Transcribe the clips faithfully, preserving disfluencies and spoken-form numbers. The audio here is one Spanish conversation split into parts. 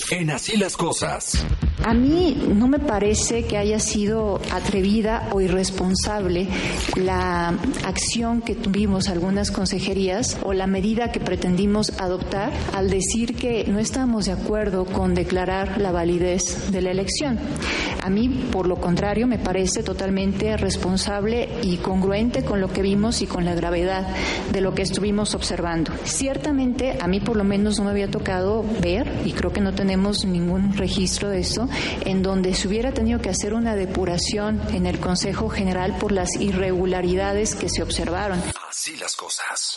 En Así las Cosas. A mí no me parece que haya sido atrevida o irresponsable la acción que tuvimos algunas consejerías o la medida que pretendimos adoptar al decir que no estamos de acuerdo con declarar la validez de la elección. A mí, por lo contrario, me parece totalmente responsable y congruente con lo que vimos y con la gravedad de lo que estuvimos observando. Ciertamente, a mí por lo menos no me había tocado ver, y creo que no tenemos ningún registro de eso, en donde se hubiera tenido que hacer una depuración en el Consejo General por las irregularidades que se observaron. Así las cosas.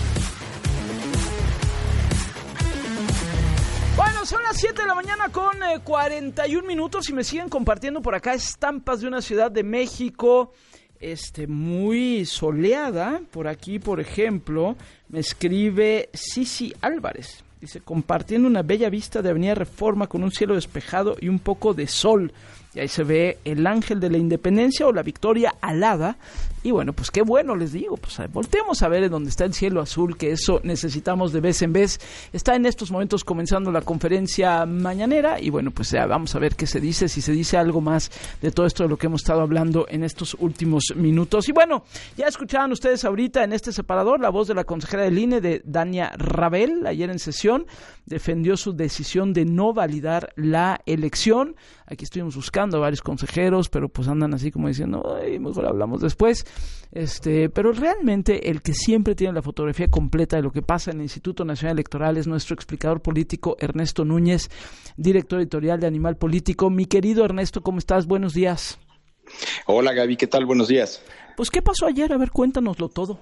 Bueno, son las siete de la mañana con eh, cuarenta y un minutos y me siguen compartiendo por acá estampas de una ciudad de México este, muy soleada. Por aquí, por ejemplo, me escribe Cici Álvarez. Dice, compartiendo una bella vista de Avenida Reforma con un cielo despejado y un poco de sol. Y ahí se ve el Ángel de la Independencia o la Victoria alada. Y bueno, pues qué bueno, les digo, pues volteemos a ver en dónde está el cielo azul, que eso necesitamos de vez en vez. Está en estos momentos comenzando la conferencia mañanera y bueno, pues ya vamos a ver qué se dice, si se dice algo más de todo esto de lo que hemos estado hablando en estos últimos minutos. Y bueno, ya escuchaban ustedes ahorita en este separador la voz de la consejera del I N E, de Dania Rabel. Ayer en sesión defendió su decisión de no validar la elección. Aquí estuvimos buscando a varios consejeros, pero pues andan así como diciendo, ay, mejor hablamos después. Este, pero realmente el que siempre tiene la fotografía completa de lo que pasa en el Instituto Nacional Electoral es nuestro explicador político Ernesto Núñez, director editorial de Animal Político. Mi querido Ernesto, ¿cómo estás? Buenos días. Hola Gaby, ¿qué tal? Buenos días. Pues, ¿qué pasó ayer? A ver, cuéntanoslo todo.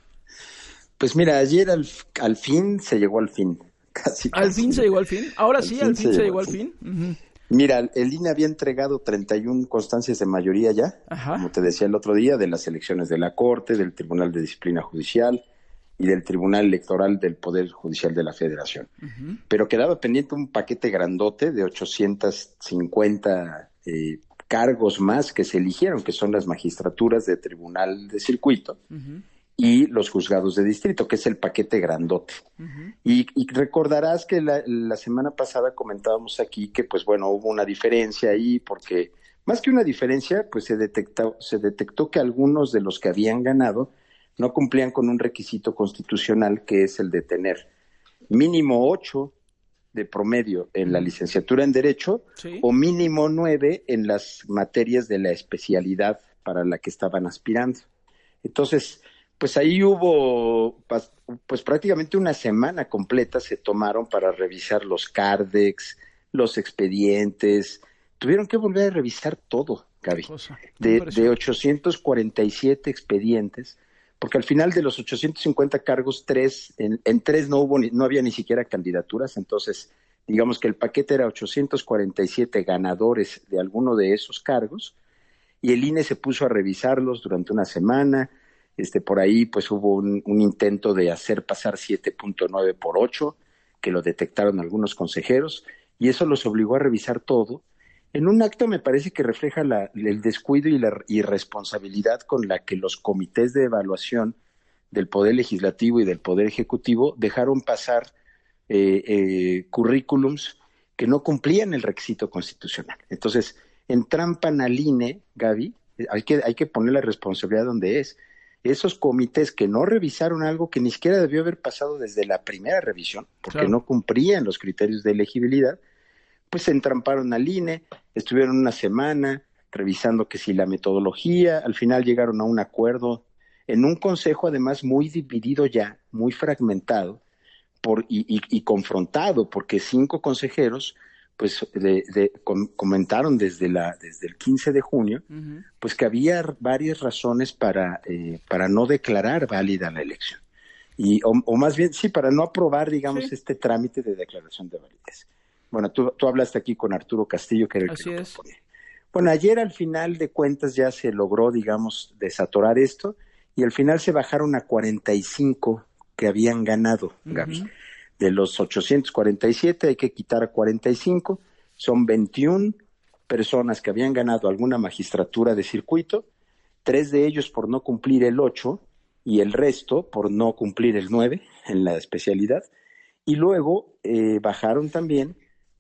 Pues mira, ayer al, al fin se llegó al fin. Casi, ¿Al casi. fin se llegó al fin? Ahora Al sí, fin al fin se se llegó llegó al al fin. Uh-huh. Mira, el I N E había entregado treinta y una constancias de mayoría ya, Ajá. como te decía el otro día, de las elecciones de la Corte, del Tribunal de Disciplina Judicial y del Tribunal Electoral del Poder Judicial de la Federación. Uh-huh. Pero quedaba pendiente un paquete grandote de ochocientos cincuenta eh, cargos más que se eligieron, que son las magistraturas de Tribunal de Circuito. Uh-huh. Y los juzgados de distrito, que es el paquete grandote. Uh-huh. Y, y recordarás que la, la semana pasada comentábamos aquí que, pues bueno, hubo una diferencia ahí, porque más que una diferencia, pues se detectó, se detectó que algunos de los que habían ganado no cumplían con un requisito constitucional, que es el de tener mínimo ocho de promedio en la licenciatura en Derecho, ¿sí?, o mínimo nueve en las materias de la especialidad para la que estaban aspirando. Entonces, pues ahí hubo, pues prácticamente una semana completa se tomaron para revisar los cárdex, los expedientes. Tuvieron que volver a revisar todo, Gaby. De, de ochocientos cuarenta y siete expedientes, porque al final de los ochocientos cincuenta cargos, tres, en, en tres no hubo, ni, no había ni siquiera candidaturas. Entonces, digamos que el paquete era ochocientos cuarenta y siete ganadores de alguno de esos cargos, y el I N E se puso a revisarlos durante una semana. Este, por ahí pues hubo un, un intento de hacer pasar siete punto nueve por ocho, que lo detectaron algunos consejeros, y eso los obligó a revisar todo, en un acto me parece que refleja la, el descuido y la irresponsabilidad con la que los comités de evaluación del Poder Legislativo y del Poder Ejecutivo dejaron pasar eh, eh, currículums que no cumplían el requisito constitucional. Entonces, entrampan al I N E, Gaby, hay que, hay que poner la responsabilidad donde es. Esos comités que no revisaron algo que ni siquiera debió haber pasado desde la primera revisión, porque claro, no cumplían los criterios de elegibilidad, pues se entramparon al I N E, estuvieron una semana revisando que si la metodología, al final llegaron a un acuerdo, en un consejo además muy dividido ya, muy fragmentado por, y, y, y confrontado, porque cinco consejeros pues de, de, com, comentaron desde la desde el quince de junio, uh-huh, pues que había varias razones para eh, para no declarar válida la elección, y o, o más bien sí, para no aprobar, digamos, sí, este trámite de declaración de validez. Bueno, tú, tú hablaste aquí con Arturo Castillo, que era el Así que lo proponía. Bueno, ayer al final de cuentas ya se logró, digamos, desatorar esto, y al final se bajaron a cuarenta y cinco que habían ganado, uh-huh, Gaby. De los ochocientos cuarenta y siete hay que quitar a cuarenta y cinco, son veintiuna personas que habían ganado alguna magistratura de circuito, tres de ellos por no cumplir el ocho y el resto por no cumplir el nueve en la especialidad, y luego eh, bajaron también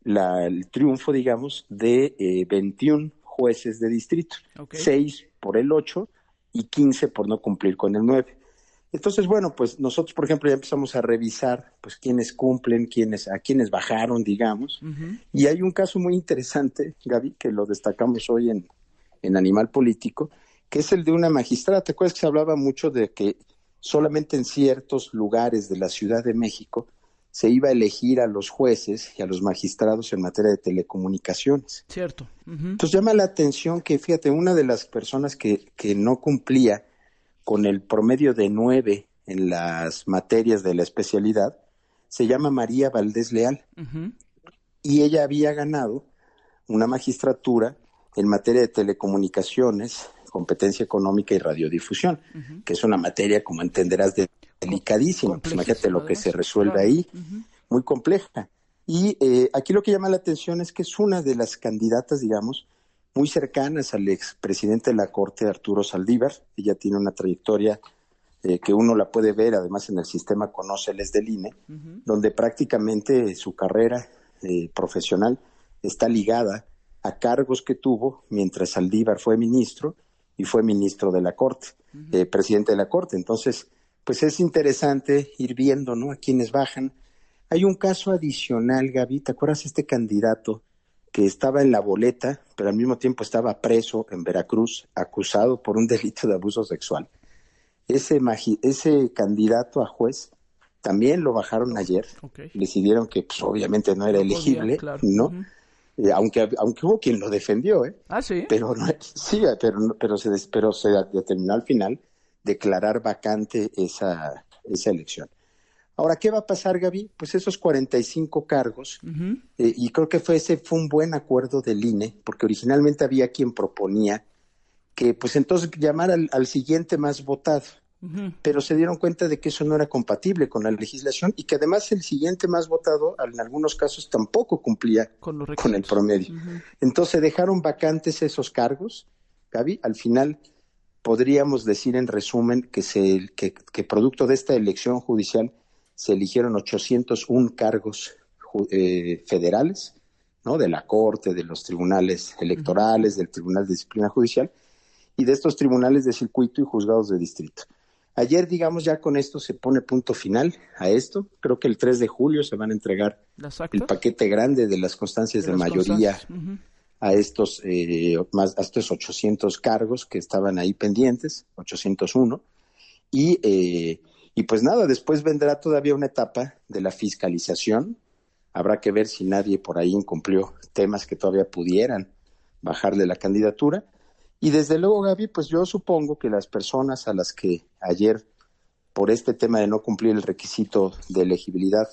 la, el triunfo, digamos, de eh, veintiún jueces de distrito, okay. seis por el ocho y quince por no cumplir con el nueve. Entonces, bueno, pues nosotros, por ejemplo, ya empezamos a revisar pues quiénes cumplen, quiénes, a quiénes bajaron, digamos, uh-huh. y hay un caso muy interesante, Gaby, que lo destacamos hoy en, en Animal Político, que es el de una magistrada. ¿Te acuerdas que se hablaba mucho de que solamente en ciertos lugares de la Ciudad de México se iba a elegir a los jueces y a los magistrados en materia de telecomunicaciones? Cierto. Uh-huh. Entonces llama la atención que, fíjate, una de las personas que, que no cumplía con el promedio de nueve en las materias de la especialidad se llama María Valdés Leal. Uh-huh. Y ella había ganado una magistratura en materia de telecomunicaciones, competencia económica y radiodifusión, uh-huh. que es una materia, como entenderás, de delicadísima. Pues imagínate lo que se resuelve claro. ahí, uh-huh. muy compleja. Y eh, aquí lo que llama la atención es que es una de las candidatas, digamos, muy cercanas al expresidente de la Corte, Arturo Saldívar. Ella tiene una trayectoria eh, que uno la puede ver, además en el sistema Conóceles del I N E, uh-huh. donde prácticamente su carrera eh, profesional está ligada a cargos que tuvo mientras Saldívar fue ministro y fue ministro de la Corte, uh-huh. eh, presidente de la Corte. Entonces, pues es interesante ir viendo, ¿no?, a quienes bajan. Hay un caso adicional, Gaby, ¿te acuerdas este candidato que estaba en la boleta, pero al mismo tiempo estaba preso en Veracruz, acusado por un delito de abuso sexual? Ese, magi- ese candidato a juez también lo bajaron ayer. Okay. Decidieron que pues, obviamente no era no elegible, podía, claro. ¿no? Uh-huh. Eh, aunque aunque hubo quien lo defendió, ¿eh? Ah, sí. Pero no, sí, pero pero se pero se determinó al final declarar vacante esa esa elección. Ahora, ¿qué va a pasar, Gaby? Pues esos cuarenta y cinco cargos, uh-huh. eh, y creo que fue ese fue un buen acuerdo del I N E, porque originalmente había quien proponía que pues entonces llamar al, al siguiente más votado, uh-huh. pero se dieron cuenta de que eso no era compatible con la legislación y que además el siguiente más votado en algunos casos tampoco cumplía con, con el promedio. Uh-huh. Entonces dejaron vacantes esos cargos, Gaby. Al final podríamos decir en resumen que, se, que, que producto de esta elección judicial se eligieron ochocientos uno cargos eh, federales, ¿no?, de la Corte, de los tribunales electorales, uh-huh. del Tribunal de Disciplina Judicial y de estos tribunales de circuito y juzgados de distrito. Ayer, digamos, ya con esto se pone punto final a esto. Creo que el tres de julio se van a entregar el paquete grande de las constancias de, de las mayoría uh-huh. a estos eh, más a estos ochocientos cargos que estaban ahí pendientes, ochocientos uno, y eh, y pues nada, después vendrá todavía una etapa de la fiscalización. Habrá que ver si nadie por ahí incumplió temas que todavía pudieran bajarle la candidatura. Y desde luego, Gaby, pues yo supongo que las personas a las que ayer, por este tema de no cumplir el requisito de elegibilidad,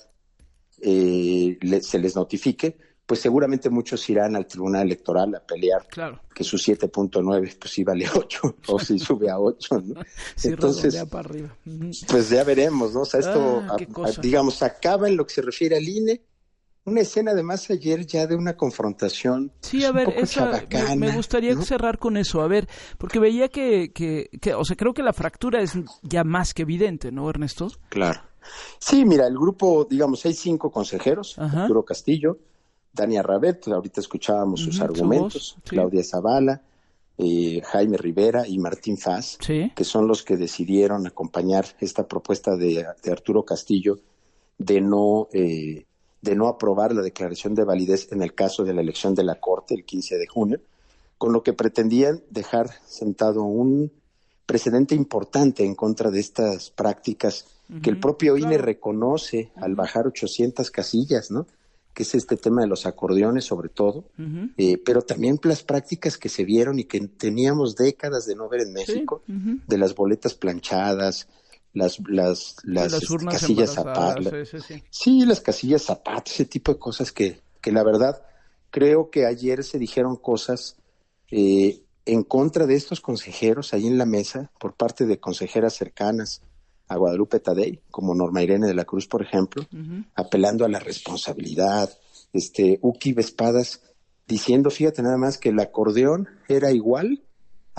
eh, le, se les notifique, pues seguramente muchos irán al Tribunal Electoral a pelear, claro, que su siete punto nueve pues sí vale ocho, o si sube a ocho, ¿no? Sí, entonces, para arriba. Pues ya veremos, ¿no? O sea, esto, ah, a, a, digamos, acaba en lo que se refiere al I N E, una escena además ayer ya de una confrontación. Sí, a ver, un poco esa, chabacana, me, me gustaría ¿no? cerrar con eso, a ver, porque veía que, que, que, o sea, creo que la fractura es ya más que evidente, ¿no, Ernesto? Claro. Sí, mira, el grupo, digamos, hay cinco consejeros, Ajá. Arturo Castillo, Dania Rabet, ahorita escuchábamos sus uh-huh, argumentos, su voz, sí. Claudia Zavala, eh, Jaime Rivera y Martín Faz, sí. que son los que decidieron acompañar esta propuesta de, de Arturo Castillo de no, eh, de no aprobar la declaración de validez en el caso de la elección de la Corte el quince de junio, con lo que pretendían dejar sentado un precedente importante en contra de estas prácticas uh-huh, que el propio claro. I N E reconoce uh-huh. al bajar ochocientas casillas, ¿no? Que es este tema de los acordeones sobre todo, uh-huh. eh, pero también las prácticas que se vieron y que teníamos décadas de no ver en México, sí. uh-huh. de las boletas planchadas, las las las, las este, casillas zapatos, sí, sí, sí. sí, las casillas zapatos, ese tipo de cosas que, que la verdad creo que ayer se dijeron cosas eh, en contra de estos consejeros ahí en la mesa por parte de consejeras cercanas a Guadalupe Tadei, como Norma Irene de la Cruz, por ejemplo, uh-huh. apelando a la responsabilidad, este Uki Vespadas diciendo, fíjate nada más, que el acordeón era igual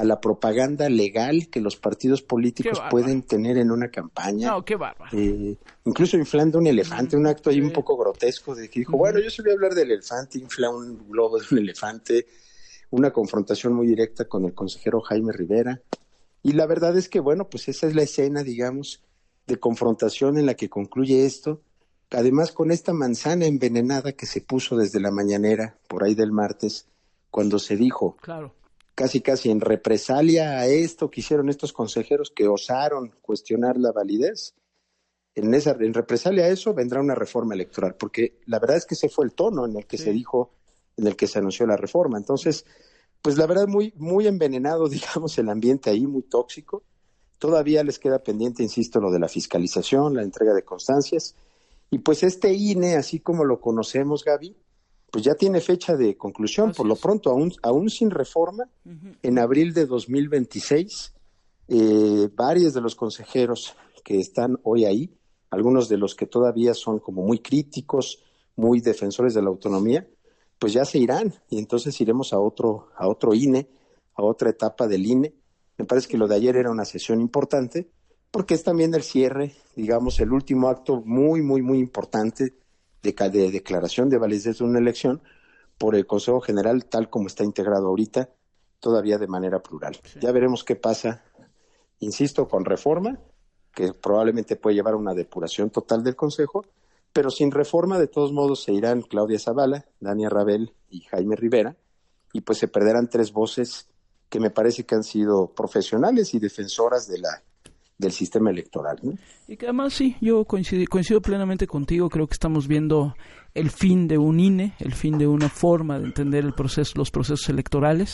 a la propaganda legal que los partidos políticos pueden tener en una campaña. No, qué bárbaro. Eh, incluso inflando un elefante, un acto ahí sí. un poco grotesco, de que dijo, uh-huh. bueno, yo sí voy a hablar del elefante, infla un globo de un elefante, una confrontación muy directa con el consejero Jaime Rivera. Y la verdad es que, bueno, pues esa es la escena, digamos, de confrontación en la que concluye esto. Además, con esta manzana envenenada que se puso desde la mañanera, por ahí del martes, cuando se dijo, claro. casi casi en represalia a esto que hicieron estos consejeros que osaron cuestionar la validez, en esa en represalia a eso vendrá una reforma electoral, porque la verdad es que ese fue el tono en el que sí. se dijo, en el que se anunció la reforma. Entonces, pues la verdad muy muy envenenado, digamos, el ambiente ahí, muy tóxico. Todavía les queda pendiente, insisto, lo de la fiscalización, la entrega de constancias, y pues este I N E, así como lo conocemos, Gaby, pues ya tiene fecha de conclusión. Así por lo es. Pronto, aún, aún sin reforma, uh-huh. en abril de dos mil veintiséis, eh, varios de los consejeros que están hoy ahí, algunos de los que todavía son como muy críticos, muy defensores de la autonomía, pues ya se irán, y entonces iremos a otro, a otro I N E, a otra etapa del I N E. Me parece que lo de ayer era una sesión importante, porque es también el cierre, digamos, el último acto muy, muy, muy importante De, de declaración de validez de una elección por el Consejo General tal como está integrado ahorita, todavía de manera plural. Sí. Ya veremos qué pasa, insisto, con reforma, que probablemente puede llevar a una depuración total del Consejo, pero sin reforma de todos modos se irán Claudia Zavala, Dania Rabel y Jaime Rivera, y pues se perderán tres voces que me parece que han sido profesionales y defensoras de la del sistema electoral, ¿no? Y que además sí, yo coincido, coincido plenamente contigo, creo que estamos viendo el fin de un I N E, el fin de una forma de entender el proceso, los procesos electorales,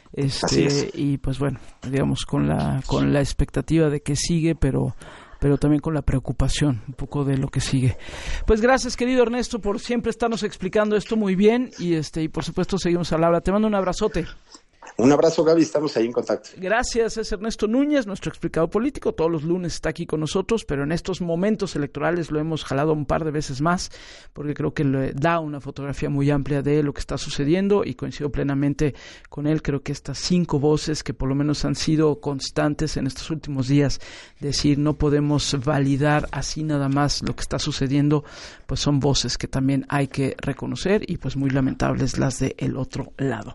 este y pues bueno, digamos con la con la expectativa de que sigue, pero pero también con la preocupación un poco de lo que sigue. Pues gracias, querido Ernesto, por siempre estarnos explicando esto muy bien y este y por supuesto seguimos al habla. Te mando un abrazote. Un abrazo, Gaby, estamos ahí en contacto. Gracias, es Ernesto Núñez, nuestro explicador político, todos los lunes está aquí con nosotros, pero en estos momentos electorales lo hemos jalado un par de veces más, porque creo que le da una fotografía muy amplia de lo que está sucediendo y coincido plenamente con él. Creo que estas cinco voces que por lo menos han sido constantes en estos últimos días, decir no podemos validar así nada más lo que está sucediendo, pues son voces que también hay que reconocer y pues muy lamentables las del otro lado.